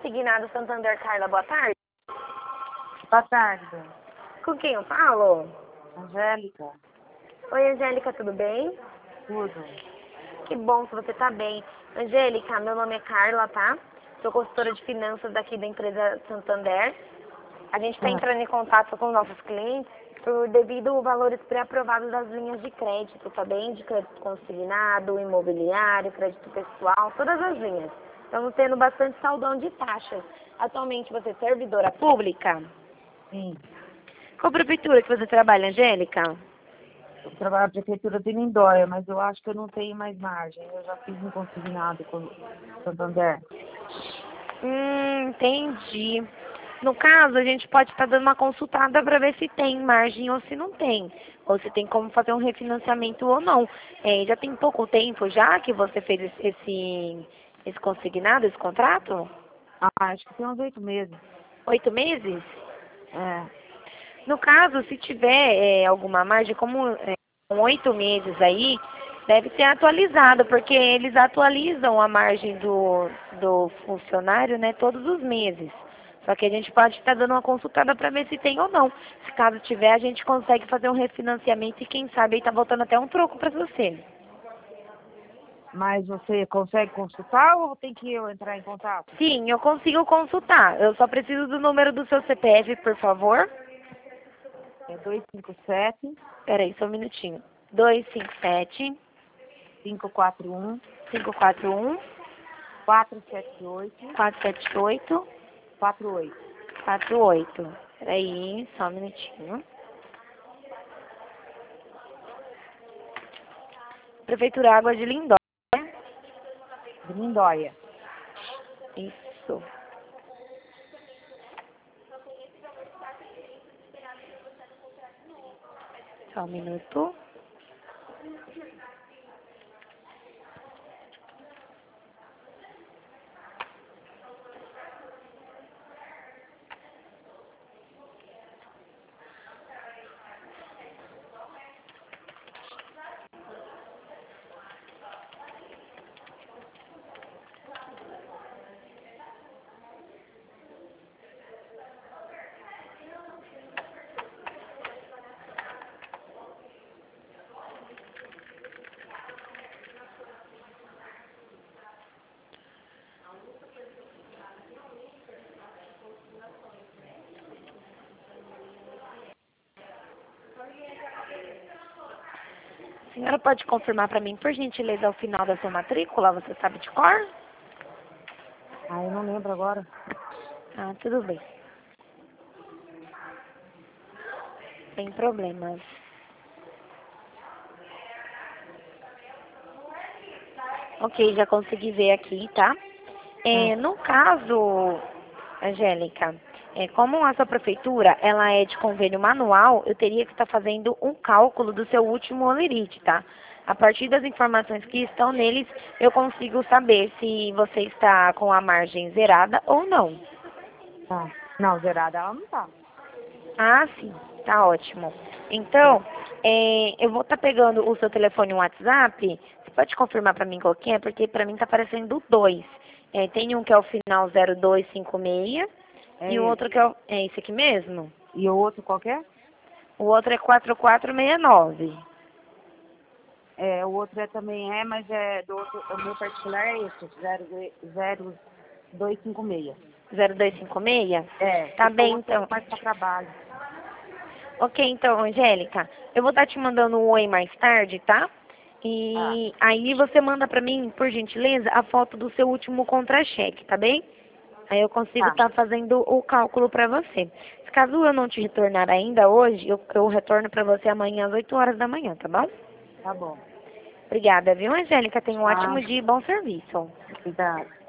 Consignado Santander. Carla, boa tarde. Boa tarde, Com quem eu falo? Angélica. Oi, Angélica, tudo bem? Tudo. Que bom que você tá bem. Angélica, meu nome é Carla, tá? Sou consultora de finanças daqui da empresa Santander. A gente está entrando em contato com nossos clientes devido aos valores pré-aprovados das linhas de crédito, tá bem? De crédito consignado, imobiliário, crédito pessoal, todas as linhas. Estamos tendo bastante saldão de taxas. Atualmente você é servidora pública? Sim. Qual prefeitura que você trabalha, Angélica? Eu trabalho na prefeitura de Lindóia, mas eu acho que eu não tenho mais margem. Eu já fiz um consignado com o Santander. Entendi. No caso, a gente pode estar dando uma consultada para ver se tem margem ou se não tem. Ou se tem como fazer um refinanciamento ou não. Já tem pouco tempo já que você fez esse consignado, esse contrato? Acho que tem uns 8 meses. 8 meses? É. No caso, se tiver alguma margem, como com 8 meses aí, deve ser atualizado, porque eles atualizam a margem do funcionário, né, todos os meses. Só que a gente pode estar dando uma consultada para ver se tem ou não. Se caso tiver, a gente consegue fazer um refinanciamento e quem sabe aí tá voltando até um troco para você. Mas você consegue consultar ou tem que eu entrar em contato? Sim, eu consigo consultar. Eu só preciso do número do seu CPF, por favor. É 257 Peraí, só um minutinho. 257 541 541 478 478 48. 48. Peraí, só um minutinho. Prefeitura Água de Lindóia. De Lindóia. Isso. Só um minuto. A senhora pode confirmar para mim, por gentileza, o final da sua matrícula? Você sabe de cor? Eu não lembro agora. Ah, tudo bem. Sem problemas. Ok, já consegui ver aqui, tá? No caso, Angélica, como a sua prefeitura, ela é de convênio manual, eu teria que estar fazendo um cálculo do seu último holerite, tá? A partir das informações que estão neles, eu consigo saber se você está com a margem zerada ou não. Não, zerada ela não tá. Ah, sim, tá ótimo. Então, eu vou estar pegando o seu telefone e o WhatsApp. Você pode confirmar para mim qual que é? Porque para mim tá aparecendo dois. Tem um que é o final 0256 É e o outro esse. que é esse aqui mesmo. E o outro qualquer? O outro é 4469. O outro também mas do outro, o meu particular é esse, 0256. 0256? Tá Porque o bem, outro é então. mais para trabalho. Ok, então, Angélica, eu vou estar te mandando um oi mais tarde, tá? Ah, E aí você manda pra mim, por gentileza, a foto do seu último contra-cheque, tá bem? Aí eu consigo tá, estar fazendo o cálculo pra você. Se caso eu não te retornar ainda hoje, eu retorno pra você amanhã às 8 horas da manhã, tá bom? tá bom. Obrigada, viu, Angélica? Tenha um Ah, ótimo dia e bom serviço. obrigada.